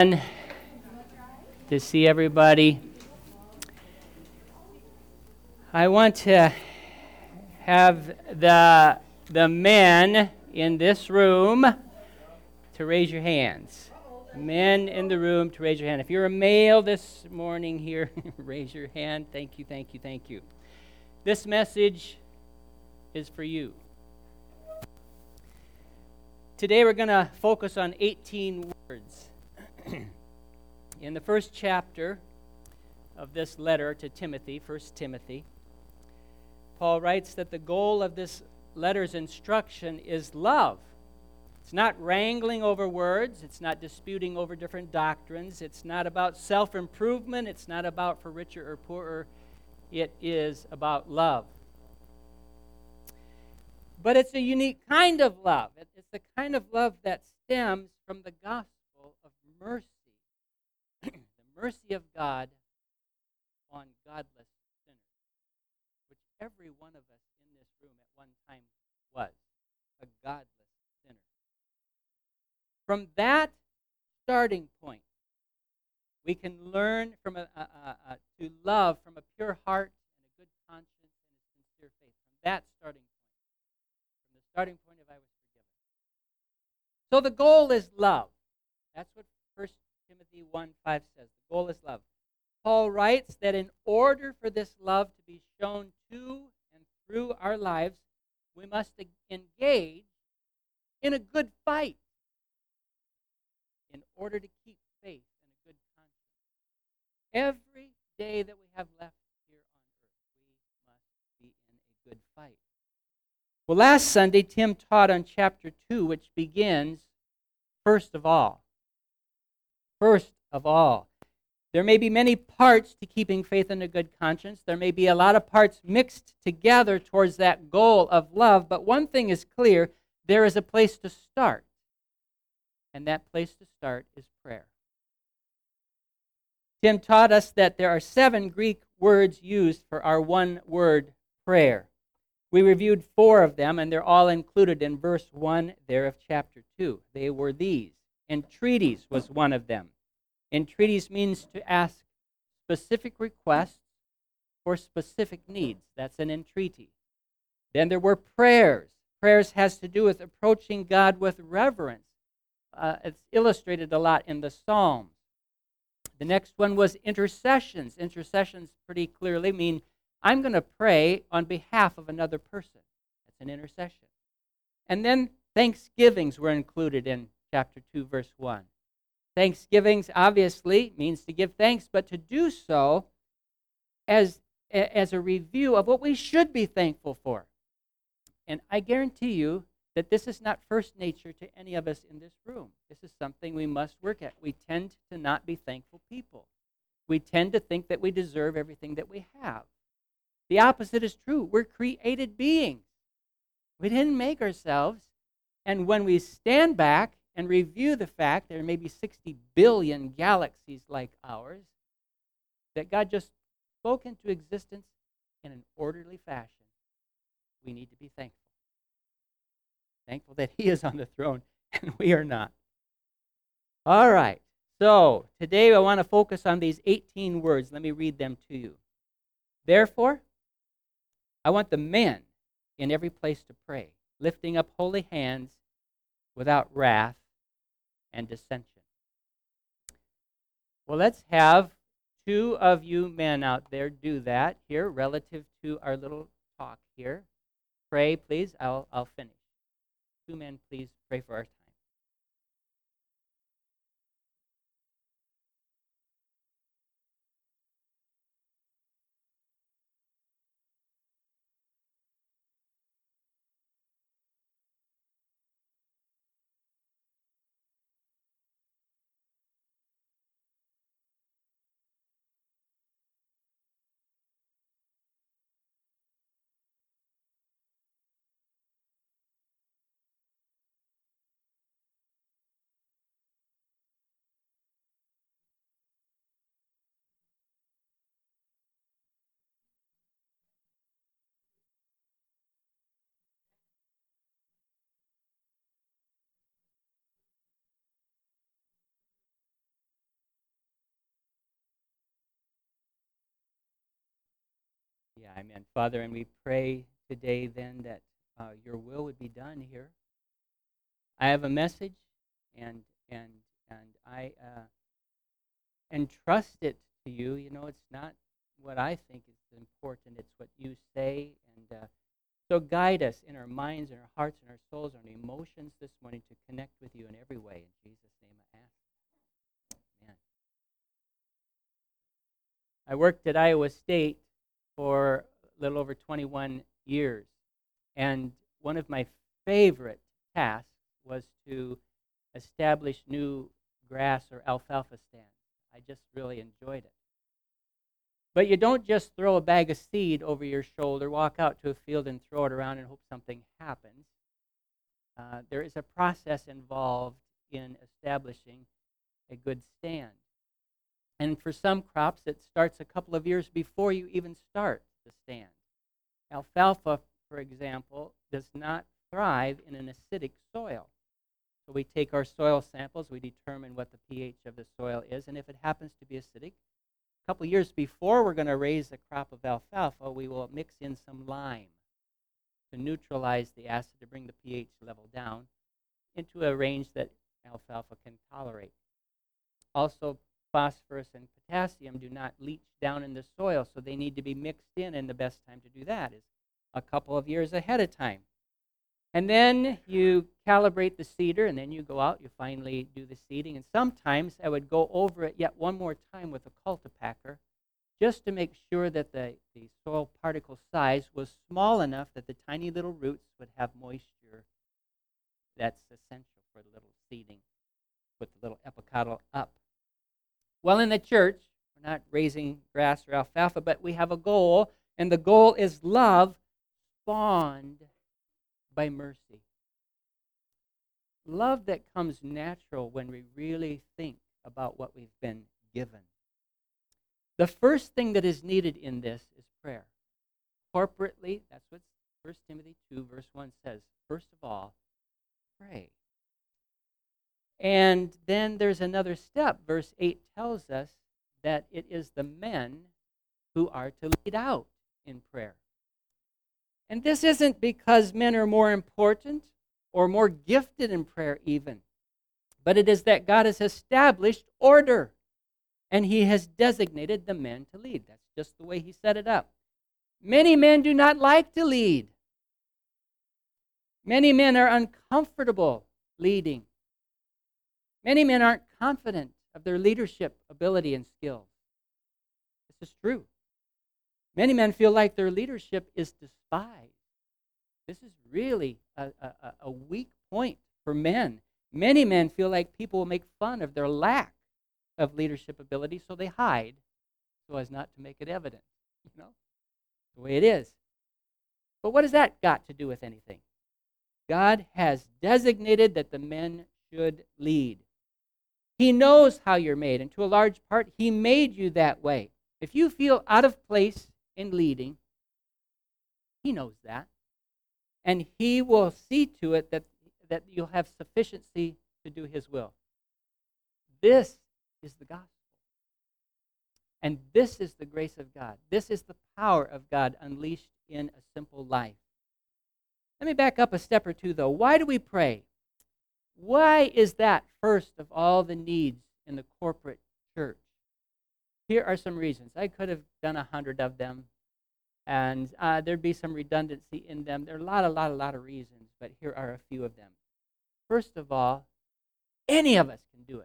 To see everybody. I want to have the men in this room to raise your hands. Men in the room to raise your hand. If you're a male this morning here, raise your hand. Thank you, thank you, thank you. This message is for you. Today we're going to focus on 18 words. In the first chapter of this letter to Timothy, 1 Timothy, Paul writes that the goal of this letter's instruction is love. It's not wrangling over words. It's not disputing over different doctrines. It's not about self-improvement. It's not about for richer or poorer. It is about love. But it's a unique kind of love. It's the kind of love that stems from the gospel of mercy. The mercy of God on godless sinners, which every one of us in this room at one time was, a godless sinner. From that starting point, we can learn from to love from a pure heart and a good conscience and a sincere faith. From that starting point, from the starting point of I was forgiven. So the goal is love. That's what 1 Timothy 1:5 says. The goal is love. Paul writes that in order for this love to be shown to and through our lives, we must engage in a good fight in order to keep faith and a good conscience. Every day that we have left here on earth, we must be in a good fight. Well, last Sunday, Tim taught on chapter 2, which begins, first of all. First of all. There may be many parts to keeping faith and a good conscience. There may be a lot of parts mixed together towards that goal of love, but one thing is clear, there is a place to start. And that place to start is prayer. Tim taught us that there are 7 Greek words used for our one word prayer. We reviewed 4 of them, and they're all included in verse 1 there of chapter 2. They were these. Entreaties was one of them. Entreaties means to ask specific requests for specific needs. That's an entreaty. Then there were prayers. Prayers has to do with approaching God with reverence. It's illustrated a lot in the Psalms. The next one was intercessions. Intercessions pretty clearly mean I'm going to pray on behalf of another person. That's an intercession. And then thanksgivings were included in chapter 2, verse 1. Thanksgivings obviously means to give thanks, but to do so as a review of what we should be thankful for. And I guarantee you that this is not first nature to any of us in this room. This is something we must work at. We tend to not be thankful people. We tend to think that we deserve everything that we have. The opposite is true. We're created beings. We didn't make ourselves. And when we stand back and review the fact there may be 60 billion galaxies like ours, that God just spoke into existence in an orderly fashion, we need to be thankful. Thankful that He is on the throne and we are not. All right, so today I want to focus on these 18 words. Let me read them to you. Therefore, I want the men in every place to pray, lifting up holy hands without wrath and dissension. Well, let's have 2 of you men out there do that here relative to our little talk here. Pray, please. I'll finish. 2 men, please pray for our time. Amen. Father, and we pray today then that your will would be done here. I have a message, and and I entrust it to you. You know, it's not what I think is important; it's what you say. And so guide us in our minds, in our hearts, in our souls, and our emotions this morning to connect with you in every way. In Jesus' name, I ask. Amen. I worked at Iowa State for a little over 21 years, and one of my favorite tasks was to establish new grass or alfalfa stands. I just really enjoyed it. But you don't just throw a bag of seed over your shoulder, walk out to a field and throw it around and hope something happens. There is a process involved in establishing a good stand. And for some crops, it starts a couple of years before you even start the stand. Alfalfa, for example, does not thrive in an acidic soil. So we take our soil samples, we determine what the pH of the soil is, and if it happens to be acidic, a couple of years before we're going to raise a crop of alfalfa, we will mix in some lime to neutralize the acid, to bring the pH level down into a range that alfalfa can tolerate. Also, phosphorus and potassium do not leach down in the soil, so they need to be mixed in, and the best time to do that is a couple of years ahead of time. And then you calibrate the seeder, and then you go out, you finally do the seeding. And sometimes I would go over it yet one more time with a cultipacker just to make sure that the soil particle size was small enough that the tiny little roots would have moisture that's essential for the little seeding, put the little epicodal up. Well, in the church, we're not raising grass or alfalfa, but we have a goal, and the goal is love spawned by mercy. Love that comes natural when we really think about what we've been given. The first thing that is needed in this is prayer. Corporately, that's what 1 Timothy 2, verse 1 says. First of all, pray. And then there's another step. Verse 8 tells us that it is the men who are to lead out in prayer. And this isn't because men are more important or more gifted in prayer even, but it is that God has established order, and he has designated the men to lead. That's just the way he set it up. Many men do not like to lead. Many men are uncomfortable leading. Many men aren't confident of their leadership ability and skills. This is true. Many men feel like their leadership is despised. This is really a weak point for men. Many men feel like people will make fun of their lack of leadership ability, so they hide so as not to make it evident. You know, the way it is. But what has that got to do with anything? God has designated that the men should lead. He knows how you're made, and to a large part, he made you that way. If you feel out of place in leading, he knows that. And he will see to it that you'll have sufficiency to do his will. This is the gospel. And this is the grace of God. This is the power of God unleashed in a simple life. Let me back up a step or two, though. Why do we pray? Why is that first of all the needs in the corporate church? Here are some reasons. I could have done 100 of them, and there'd be some redundancy in them. There are a lot of reasons, but here are a few of them. First of all, any of us can do it.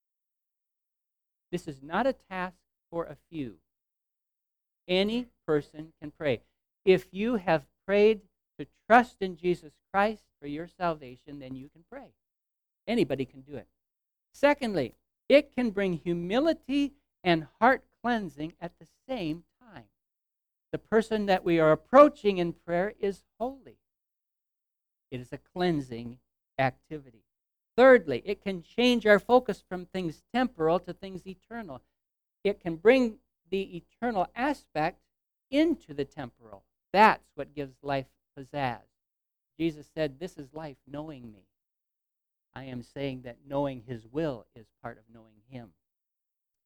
This is not a task for a few. Any person can pray. If you have prayed to trust in Jesus Christ for your salvation, then you can pray. Anybody can do it. Secondly, it can bring humility and heart cleansing at the same time. The person that we are approaching in prayer is holy. It is a cleansing activity. Thirdly, it can change our focus from things temporal to things eternal. It can bring the eternal aspect into the temporal. That's what gives life pizzazz. Jesus said, "This is life, knowing me." I am saying that knowing his will is part of knowing him.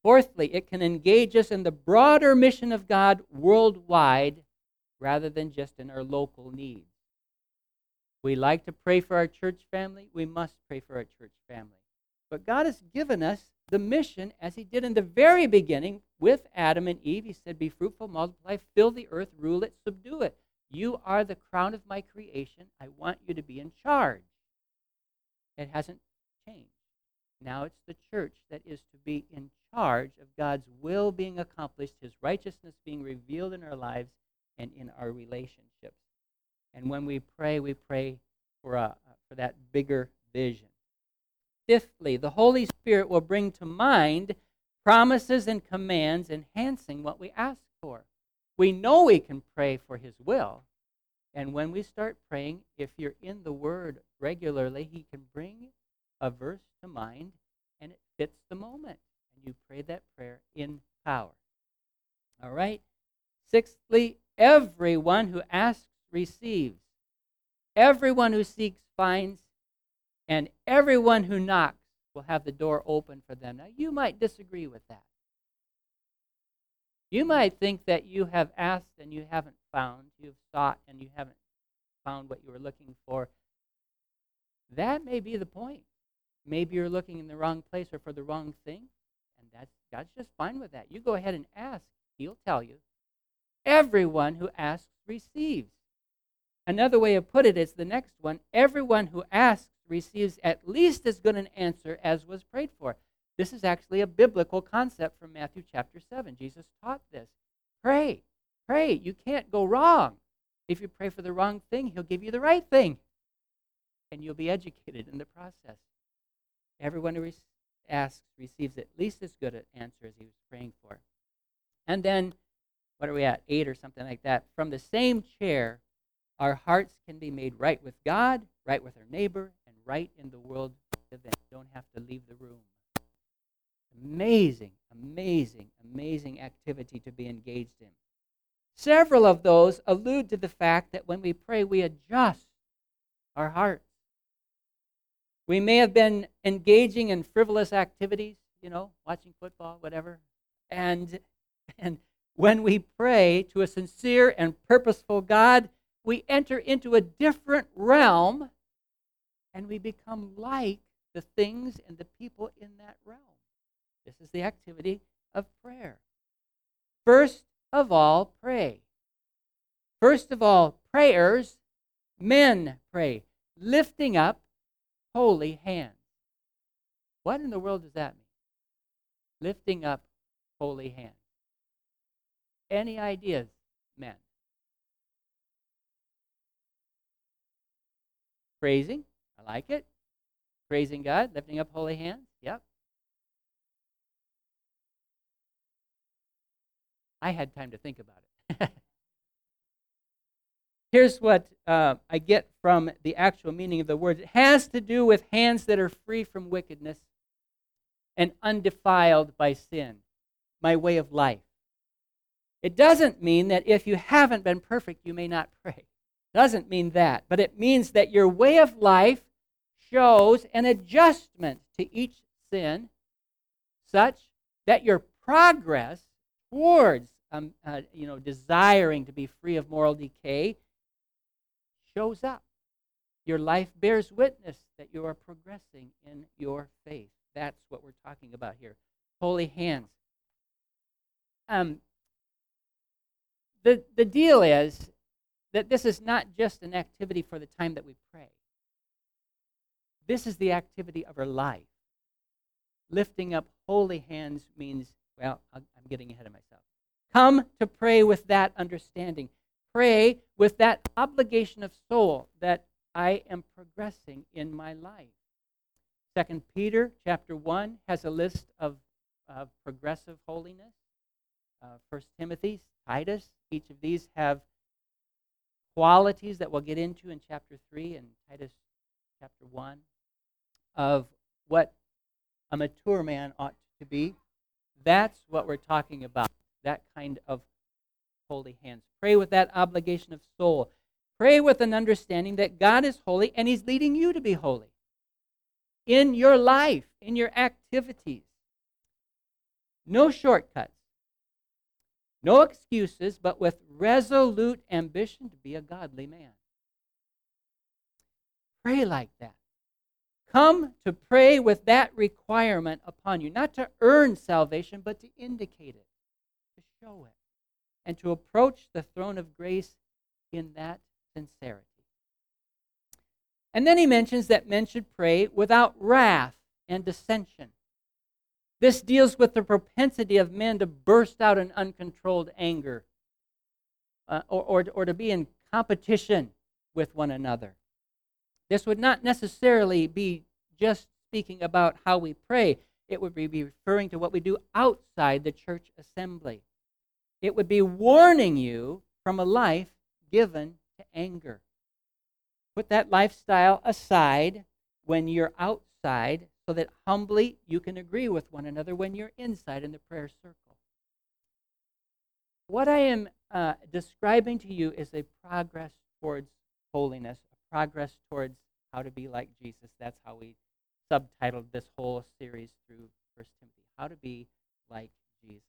Fourthly, it can engage us in the broader mission of God worldwide rather than just in our local needs. We like to pray for our church family. We must pray for our church family. But God has given us the mission as he did in the very beginning with Adam and Eve. He said, be fruitful, multiply, fill the earth, rule it, subdue it. You are the crown of my creation. I want you to be in charge. It hasn't changed. Now it's the church that is to be in charge of God's will being accomplished, his righteousness being revealed in our lives and in our relationships. And when we pray for that bigger vision. Fifthly, the Holy Spirit will bring to mind promises and commands enhancing what we ask for. We know we can pray for his will. And when we start praying, if you're in the Word regularly, he can bring a verse to mind, and it fits the moment. And you pray that prayer in power. All right? Sixthly, everyone who asks receives. Everyone who seeks finds, and everyone who knocks will have the door open for them. Now, you might disagree with that. You might think that you have asked and you haven't found. You've sought and you haven't found what you were looking for. That may be the point. Maybe you're looking in the wrong place or for the wrong thing, and God's just fine with that. You go ahead and ask. He'll tell you. Everyone who asks receives. Another way of put it is the next one. Everyone who asks receives at least as good an answer as was prayed for. This is actually a biblical concept from Matthew chapter 7. Jesus taught this. Pray. Pray. You can't go wrong. If you pray for the wrong thing, he'll give you the right thing. And you'll be educated in the process. Everyone who asks receives at least as good an answer as he was praying for. And then, what are we at? 8 or something like that. From the same chair, our hearts can be made right with God, right with our neighbor, and right in the world we live in. You don't have to leave the room. Amazing, amazing, amazing activity to be engaged in. Several of those allude to the fact that when we pray, we adjust our hearts. We may have been engaging in frivolous activities, watching football, whatever. And when we pray to a sincere and purposeful God, we enter into a different realm and we become like the things and the people in that realm. This is the activity of prayer. First of all, pray. First of all, prayers, men pray, lifting up holy hands. What in the world does that mean? Lifting up holy hands. Any ideas, men? Praising, I like it. Praising God, lifting up holy hands, yep. I had time to think about it. Here's what I get from the actual meaning of the word. It has to do with hands that are free from wickedness and undefiled by sin, my way of life. It doesn't mean that if you haven't been perfect, you may not pray. It doesn't mean that. But it means that your way of life shows an adjustment to each sin such that your progress towards desiring to be free of moral decay shows up. Your life bears witness that you are progressing in your faith. That's what we're talking about here. Holy hands. The deal is that this is not just an activity for the time that we pray. This is the activity of our life. Lifting up holy hands means, well, I'm getting ahead of myself. Come to pray with that understanding. Pray with that obligation of soul that I am progressing in my life. 2 Peter chapter 1 has a list of progressive holiness. 1 Timothy, Titus, each of these have qualities that we'll get into in chapter 3 and Titus chapter 1 of what a mature man ought to be. That's what we're talking about, that kind of holy hands. Pray with that obligation of soul. Pray with an understanding that God is holy and he's leading you to be holy in your life, in your activities. No shortcuts. No excuses, but with resolute ambition to be a godly man. Pray like that. Come to pray with that requirement upon you, not to earn salvation, but to indicate it, to show it, and to approach the throne of grace in that sincerity. And then he mentions that men should pray without wrath and dissension. This deals with the propensity of men to burst out in uncontrolled anger or to be in competition with one another. This would not necessarily be just speaking about how we pray. It would be referring to what we do outside the church assembly. It would be warning you from a life given to anger. Put that lifestyle aside when you're outside so that humbly you can agree with one another when you're inside in the prayer circle. What I am describing to you is a progress towards holiness, a progress towards how to be like Jesus. That's how we subtitled this whole series through 1 Timothy, how to be like Jesus.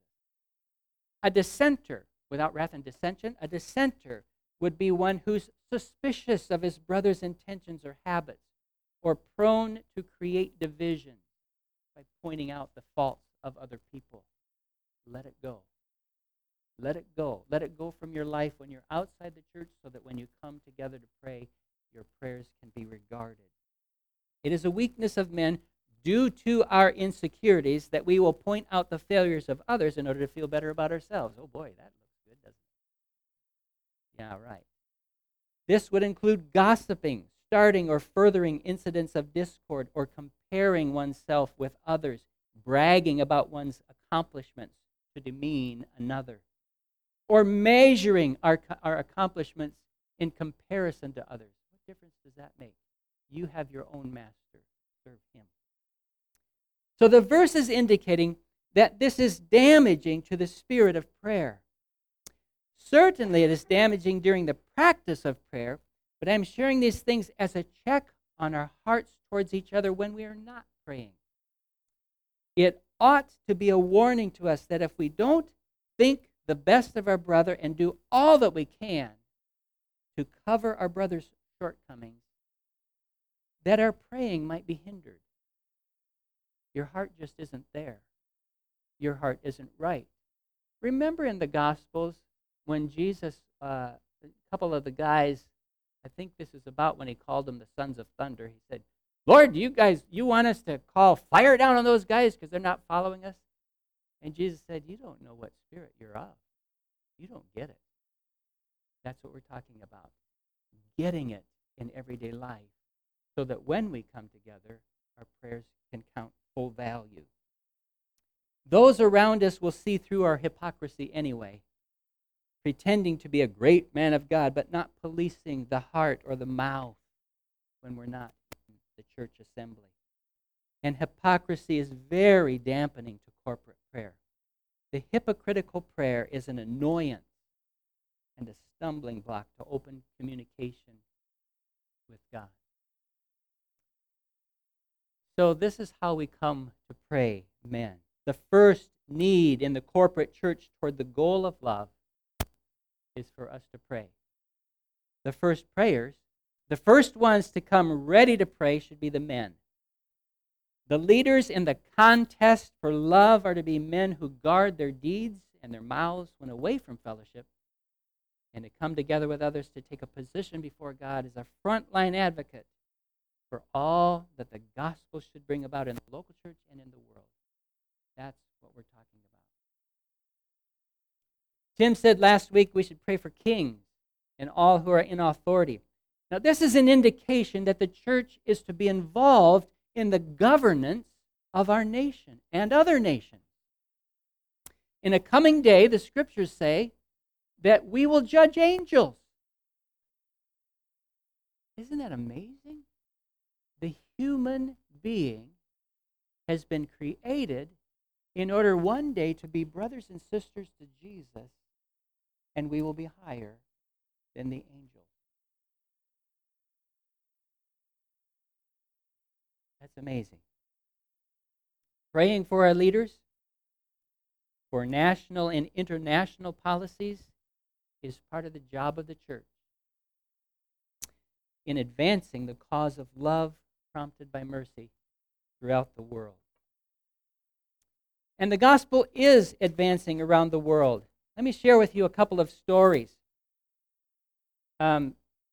A dissenter, without wrath and dissension, a dissenter would be one who's suspicious of his brother's intentions or habits, or prone to create division by pointing out the faults of other people. Let it go. Let it go. Let it go from your life when you're outside the church so that when you come together to pray, your prayers can be regarded. It is a weakness of men due to our insecurities that we will point out the failures of others in order to feel better about ourselves. Oh boy, that looks good, doesn't it? Yeah, right. This would include gossiping, starting or furthering incidents of discord, or comparing oneself with others, bragging about one's accomplishments to demean another, or measuring our accomplishments in comparison to others. What difference does that make? You have your own master. Serve him. So the verse is indicating that this is damaging to the spirit of prayer. Certainly it is damaging during the practice of prayer, but I'm sharing these things as a check on our hearts towards each other when we are not praying. It ought to be a warning to us that if we don't think the best of our brother and do all that we can to cover our brother's shortcomings, that our praying might be hindered. Your heart just isn't there. Your heart isn't right. Remember in the Gospels when Jesus, a couple of the guys, I think this is about when he called them the sons of thunder, he said, Lord, you want us to call fire down on those guys because they're not following us? And Jesus said, you don't know what spirit you're of. You don't get it. That's what we're talking about. Getting it in everyday life so that when we come together, our prayers can count full value. Those around us will see through our hypocrisy anyway, pretending to be a great man of God, but not policing the heart or the mouth when we're not in the church assembly. And hypocrisy is very dampening to corporate prayer. The hypocritical prayer is an annoyance and a stumbling block to open communication with God. So this is how we come to pray, men. The first need in the corporate church toward the goal of love is for us to pray. The first ones to come ready to pray should be the men. The leaders in the contest for love are to be men who guard their deeds and their mouths when away from fellowship, and to come together with others to take a position before God as a frontline advocate for all that the gospel should bring about in the local church and in the world. That's what we're talking about. Tim said last week we should pray for kings and all who are in authority. Now, this is an indication that the church is to be involved in the governance of our nation and other nations. In a coming day, the scriptures say that we will judge angels. Isn't that amazing? The human being has been created in order one day to be brothers and sisters to Jesus, and we will be higher than the angels. That's amazing. Praying for our leaders for national and international policies is part of the job of the church in advancing the cause of love prompted by mercy throughout the world. And the gospel is advancing around the world. Let me share with you a couple of stories. Both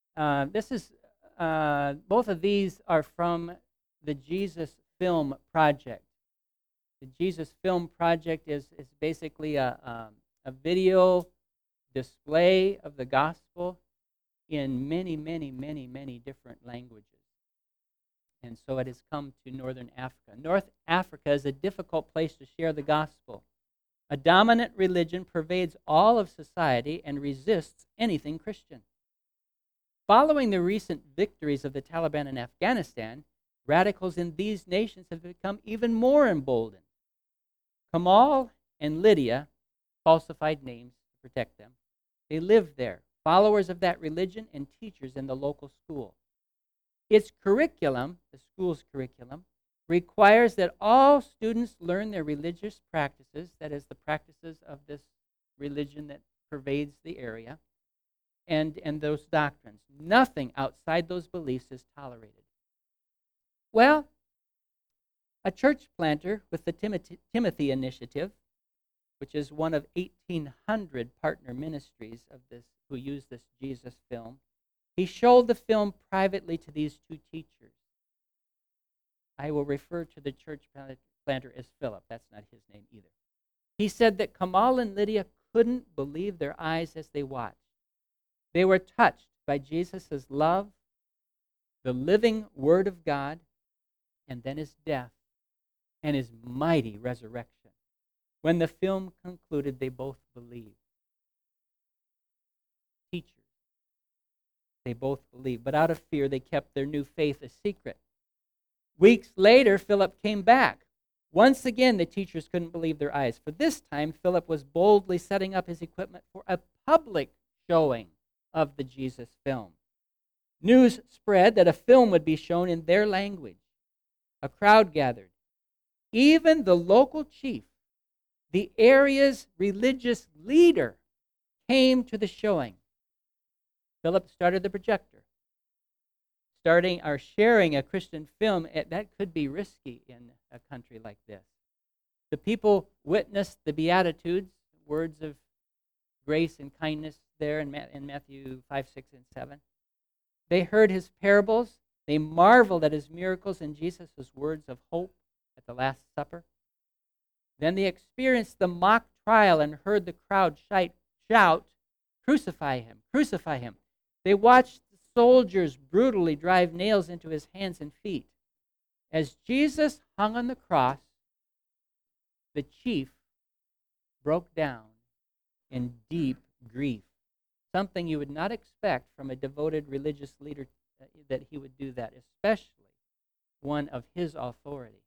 of these are from the Jesus Film Project. The Jesus Film Project is basically a video display of the gospel in many, many, many, many different languages. And so it has come to Northern Africa. North Africa is a difficult place to share the gospel. A dominant religion pervades all of society and resists anything Christian. Following the recent victories of the Taliban in Afghanistan, radicals in these nations have become even more emboldened. Kamal and Lydia falsified names to protect them. They lived there, followers of that religion and teachers in the local school. Its curriculum, the school's curriculum, requires that all students learn their religious practices, that is, the practices of this religion that pervades the area, and those doctrines. Nothing outside those beliefs is tolerated. Well, a church planter with the Timothy Initiative, which is one of 1,800 partner ministries of this who use this Jesus film, he showed the film privately to these two teachers. I will refer to the church planter as Philip. That's not his name either. He said that Kamal and Lydia couldn't believe their eyes as they watched. They were touched by Jesus' love, the living Word of God, and then his death and his mighty resurrection. When the film concluded, they both believed. Teachers. They both believed, but out of fear, they kept their new faith a secret. Weeks later, Philip came back. Once again, the teachers couldn't believe their eyes. For this time, Philip was boldly setting up his equipment for a public showing of the Jesus film. News spread that a film would be shown in their language. A crowd gathered. Even the local chief, the area's religious leader, came to the showing. Philip started the projector. Sharing a Christian film, that could be risky in a country like this. The people witnessed the Beatitudes, words of grace and kindness there in Matthew 5, 6, and 7. They heard his parables. They marveled at his miracles and Jesus' words of hope at the Last Supper. Then they experienced the mock trial and heard the crowd shout, "Crucify him, crucify him." They watched the soldiers brutally drive nails into his hands and feet. As Jesus hung on the cross, the chief broke down in deep grief, something you would not expect from a devoted religious leader, that he would do that, especially one of his authority.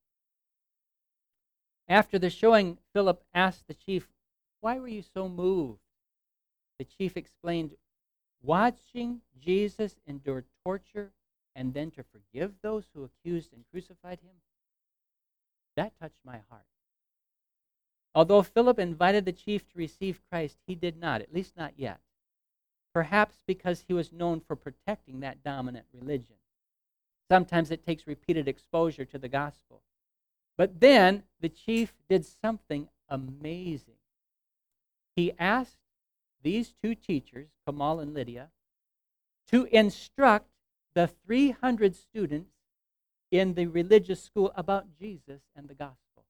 After the showing, Philip asked the chief, "Why were you so moved?" The chief explained, "Watching Jesus endure torture and then to forgive those who accused and crucified him, that touched my heart." Although Philip invited the chief to receive Christ, he did not, at least not yet. Perhaps because he was known for protecting that dominant religion. Sometimes it takes repeated exposure to the gospel. But then the chief did something amazing. He asked these two teachers, Kamal and Lydia, to instruct the 300 students in the religious school about Jesus and the gospel.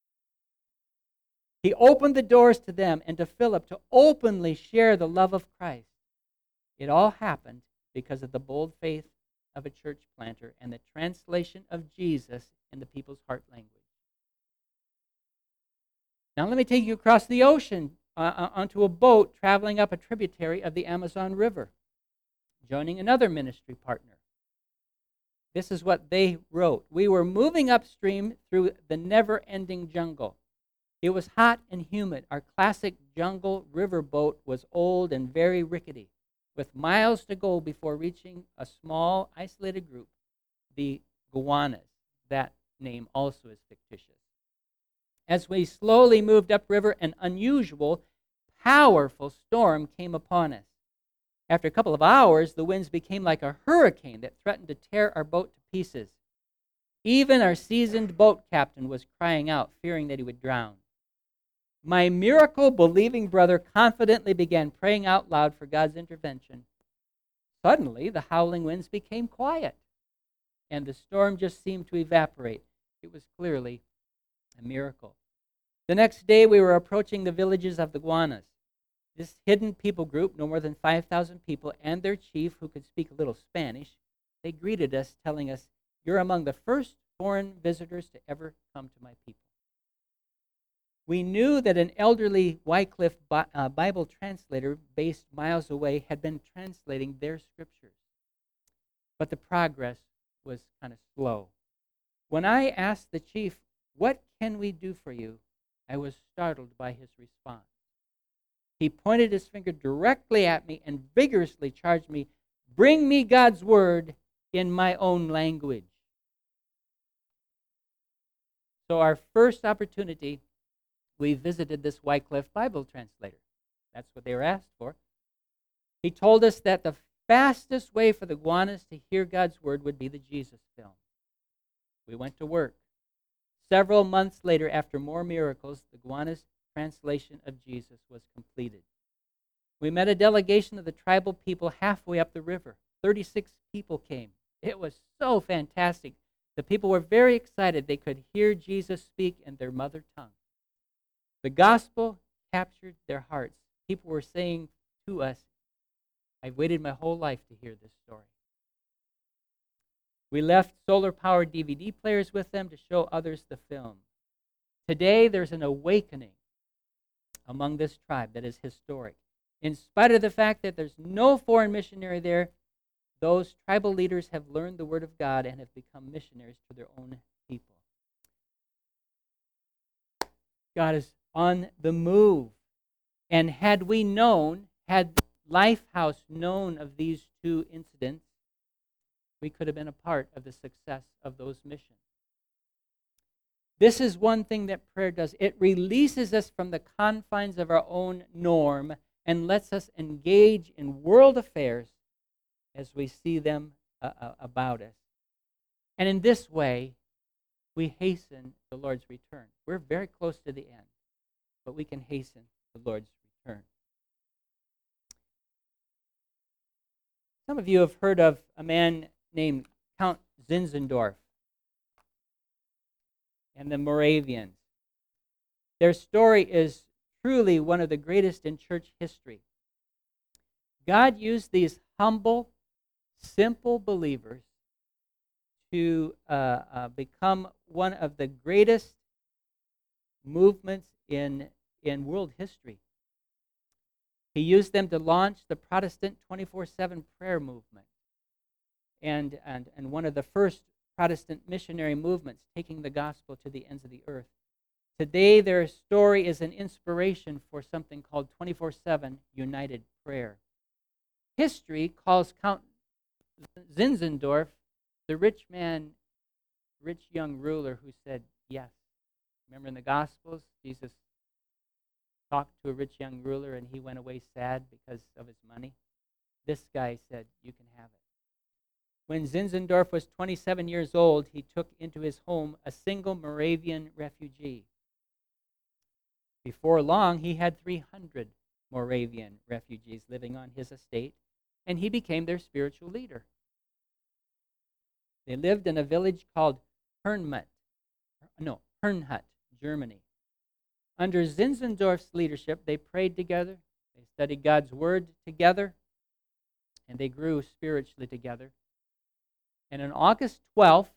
He opened the doors to them and to Philip to openly share the love of Christ. It all happened because of the bold faith of a church planter and the translation of Jesus in the people's heart language. Now let me take you across the ocean onto a boat traveling up a tributary of the Amazon River, joining another ministry partner. This is what they wrote. "We were moving upstream through the never-ending jungle. It was hot and humid. Our classic jungle river boat was old and very rickety, with miles to go before reaching a small, isolated group, the Goannas." That name also is fictitious. As we slowly moved upriver, an unusual, powerful storm came upon us. After a couple of hours, the winds became like a hurricane that threatened to tear our boat to pieces. Even our seasoned boat captain was crying out, fearing that he would drown. My miracle-believing brother confidently began praying out loud for God's intervention. Suddenly, the howling winds became quiet, and the storm just seemed to evaporate. It was clearly a miracle. The next day, we were approaching the villages of the Guanas. This hidden people group, no more than 5,000 people, and their chief, who could speak a little Spanish, they greeted us, telling us, "You're among the first foreign visitors to ever come to my people." We knew that an elderly Wycliffe Bible translator based miles away had been translating their scriptures, but the progress was kind of slow. When I asked the chief, "What can we do for you?" I was startled by his response. He pointed his finger directly at me and vigorously charged me, "Bring me God's word in my own language." So our first opportunity, we visited this Wycliffe Bible translator. That's what they were asked for. He told us that the fastest way for the Guanas to hear God's word would be the Jesus film. We went to work. Several months later, after more miracles, the Guanas' translation of Jesus was completed. We met a delegation of the tribal people halfway up the river. 36 people came. It was so fantastic. The people were very excited. They could hear Jesus speak in their mother tongue. The gospel captured their hearts. People were saying to us, "I've waited my whole life to hear this story." We left solar-powered DVD players with them to show others the film. Today, there's an awakening among this tribe that is historic. In spite of the fact that there's no foreign missionary there, those tribal leaders have learned the Word of God and have become missionaries to their own people. God is on the move. And had Lifehouse known of these two incidents, we could have been a part of the success of those missions. This is one thing that prayer does. It releases us from the confines of our own norm and lets us engage in world affairs as we see them about us. And in this way, we hasten the Lord's return. We're very close to the end, but we can hasten the Lord's return. Some of you have heard of a man named Count Zinzendorf and the Moravians. Their story is truly one of the greatest in church history. God used these humble, simple believers to become one of the greatest movements in world history. He used them to launch the Protestant 24/7 prayer movement and one of the first Protestant missionary movements, taking the gospel to the ends of the earth. Today, their story is an inspiration for something called 24/7 United Prayer. History calls Count Zinzendorf the rich young ruler who said yes. Remember in the Gospels, Jesus talked to a rich young ruler and he went away sad because of his money. This guy said, "You can have it." When Zinzendorf was 27 years old, he took into his home a single Moravian refugee. Before long, he had 300 Moravian refugees living on his estate, and he became their spiritual leader. They lived in a village called Herrnhut, Germany. Under Zinzendorf's leadership, they prayed together, they studied God's Word together, and they grew spiritually together. And on August 12th,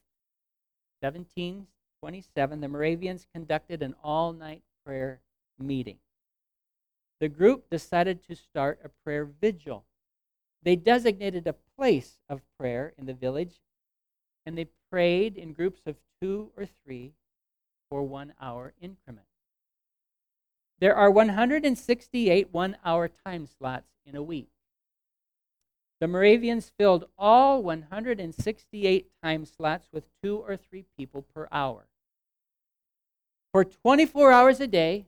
1727, the Moravians conducted an all-night prayer meeting. The group decided to start a prayer vigil. They designated a place of prayer in the village, and they prayed in groups of 2 or 3 for 1 hour increment. There are 168 one-hour time slots in a week. The Moravians filled all 168 time slots with 2 or 3 people per hour. For 24 hours a day,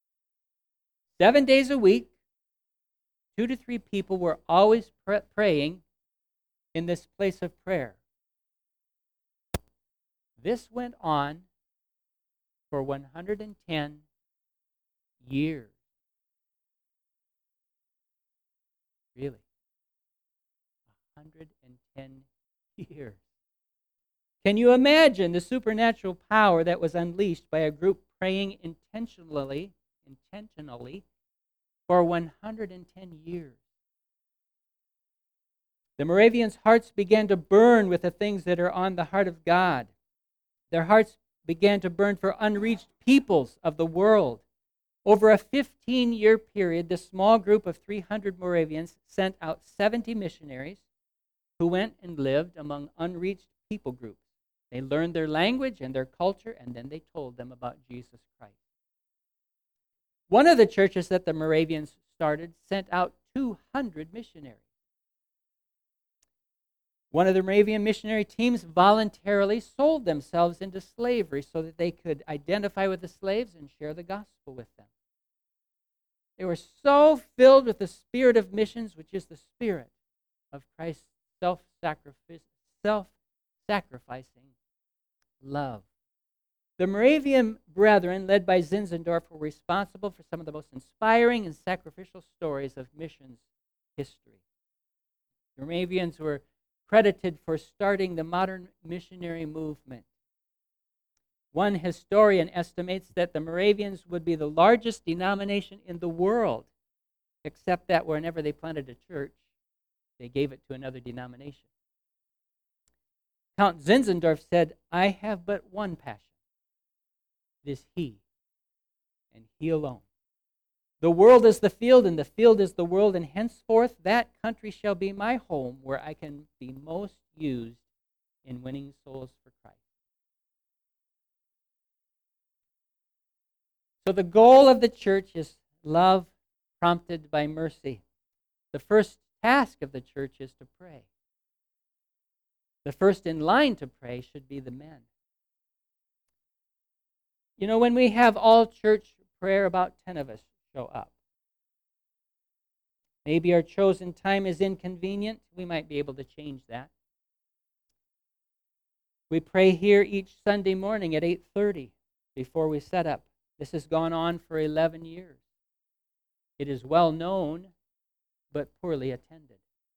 7 days a week, 2 to 3 people were always praying in this place of prayer. This went on for 110 years. Really? 110 years. Can you imagine the supernatural power that was unleashed by a group praying intentionally for 110 years? The Moravians' hearts began to burn with the things that are on the heart of God. Their hearts began to burn for unreached peoples of the world. Over a 15-year period, this small group of 300 Moravians sent out 70 missionaries who went and lived among unreached people groups. They learned their language and their culture, and then they told them about Jesus Christ. One of the churches that the Moravians started sent out 200 missionaries. One of the Moravian missionary teams voluntarily sold themselves into slavery so that they could identify with the slaves and share the gospel with them. They were so filled with the spirit of missions, which is the spirit of Christ's self-sacrificing love. The Moravian brethren, led by Zinzendorf, were responsible for some of the most inspiring and sacrificial stories of missions history. The Moravians were credited for starting the modern missionary movement. One historian estimates that the Moravians would be the largest denomination in the world, except that whenever they planted a church, they gave it to another denomination. Count Zinzendorf said, "I have but one passion. It is He, and He alone. The world is the field, and the field is the world, and henceforth that country shall be my home, where I can be most used in winning souls for Christ." So the goal of the church is love prompted by mercy. The first task of the church is to pray. The first in line to pray should be the men. You know, when we have all church prayer, about 10 of us show up. Maybe our chosen time is inconvenient. We might be able to change that. We pray here each Sunday morning at 8:30 before we set up. This has gone on for 11 years. It is well known, but poorly attended.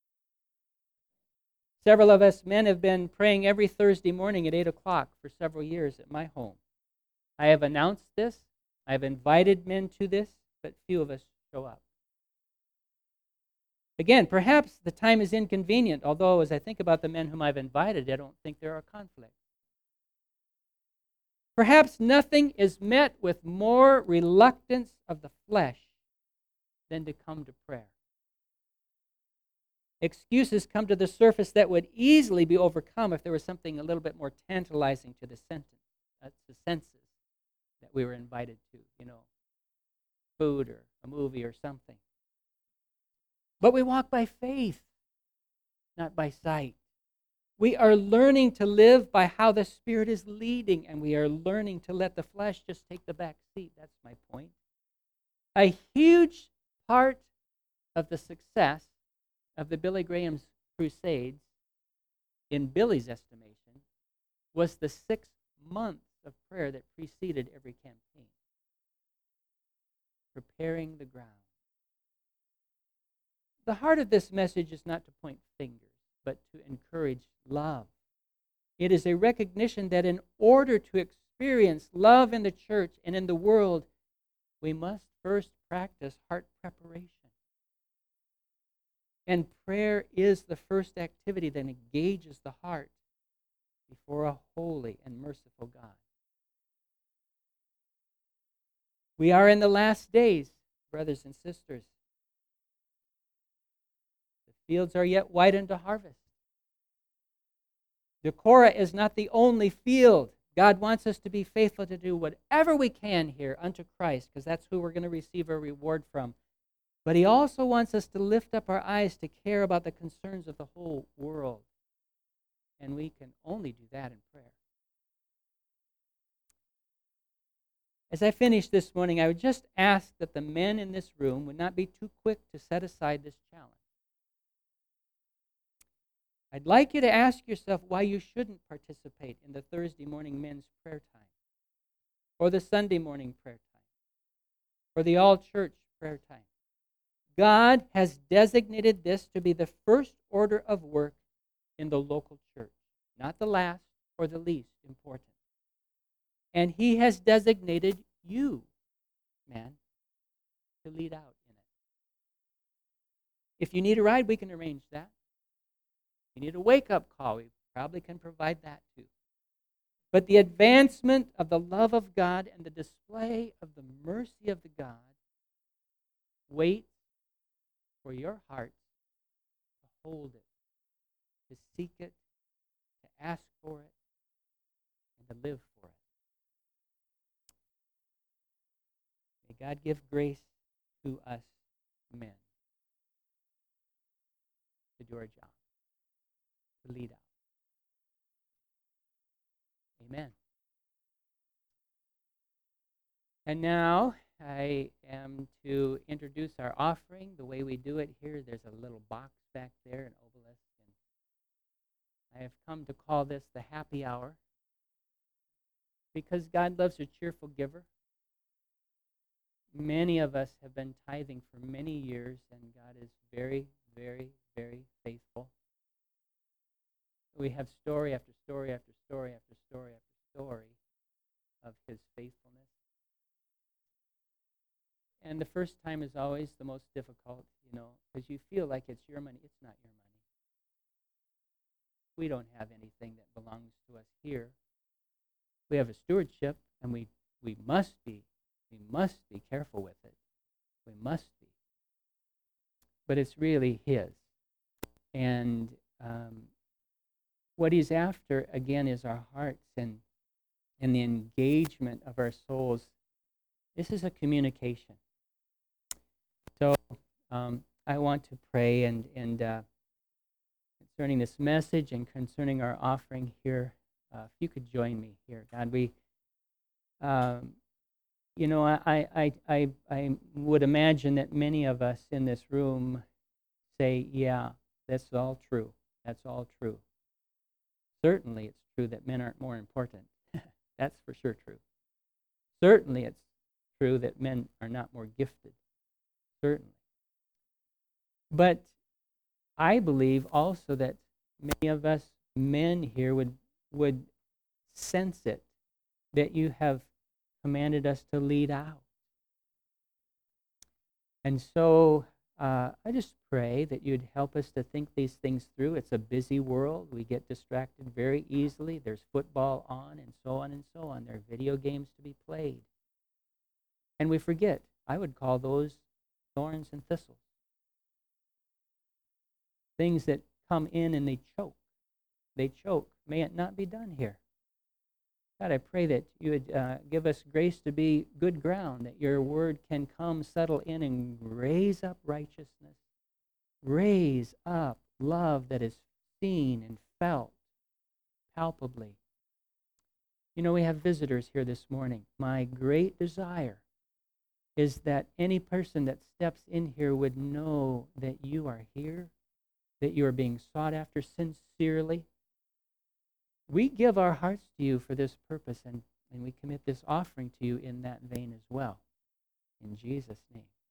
Several of us men have been praying every Thursday morning at 8 o'clock for several years at my home. I have announced this. I have invited men to this, but few of us show up. Again, perhaps the time is inconvenient, although as I think about the men whom I've invited, I don't think there are conflicts. Perhaps nothing is met with more reluctance of the flesh than to come to prayer. Excuses come to the surface that would easily be overcome if there was something a little bit more tantalizing to the senses that we were invited to, food or a movie or something. But we walk by faith, not by sight. We are learning to live by how the Spirit is leading, and we are learning to let the flesh just take the back seat. That's my point. A huge part of the success of the Billy Graham's crusades, in Billy's estimation, was the 6 months of prayer that preceded every campaign. Preparing the ground. The heart of this message is not to point fingers, but to encourage love. It is a recognition that in order to experience love in the church and in the world, we must first practice heart preparation. And prayer is the first activity that engages the heart before a holy and merciful God. We are in the last days, brothers and sisters. The fields are yet white unto harvest. Decorah is not the only field. God wants us to be faithful to do whatever we can here unto Christ, because that's who we're going to receive a reward from. But He also wants us to lift up our eyes to care about the concerns of the whole world. And we can only do that in prayer. As I finish this morning, I would just ask that the men in this room would not be too quick to set aside this challenge. I'd like you to ask yourself why you shouldn't participate in the Thursday morning men's prayer time, or the Sunday morning prayer time, or the all-church prayer time. God has designated this to be the first order of work in the local church, not the last or the least important. And He has designated you, man, to lead out in it. If you need a ride, we can arrange that. If you need a wake-up call, we probably can provide that too. But the advancement of the love of God and the display of the mercy of the God waits for your heart to hold it, to seek it, to ask for it, and to live for it. May God give grace to us men to do our job, to lead out. Amen. And now I am to introduce our offering. The way we do it here, there's a little box back there, an obelisk. And I have come to call this the happy hour because God loves a cheerful giver. Many of us have been tithing for many years, and God is very, very, very faithful. We have story after story after story after story after story of His faithfulness. And the first time is always the most difficult, because you feel like it's your money. It's not your money. We don't have anything that belongs to us here. We have a stewardship, and we must be careful with it. We must be. But it's really His. And what He's after, again, is our hearts and the engagement of our souls. This is a communication. So I want to pray and concerning this message and concerning our offering here. If you could join me here, God, I would imagine that many of us in this room say, yeah, that's all true. That's all true. Certainly it's true that men aren't more important. That's for sure true. Certainly it's true that men are not more gifted. Certainly. But I believe also that many of us men here would sense it, that you have commanded us to lead out. And so I just pray that you'd help us to think these things through. It's a busy world. We get distracted very easily. There's football on and so on and so on. There are video games to be played. And we forget. I would call those thorns and thistles. Things that come in and they choke. They choke. May it not be done here. God, I pray that you would give us grace to be good ground, that your word can come, settle in, and raise up righteousness. Raise up love that is seen and felt palpably. We have visitors here this morning. My great desire is that any person that steps in here would know that you are here, that you are being sought after sincerely. We give our hearts to you for this purpose, and we commit this offering to you in that vein as well. In Jesus' name.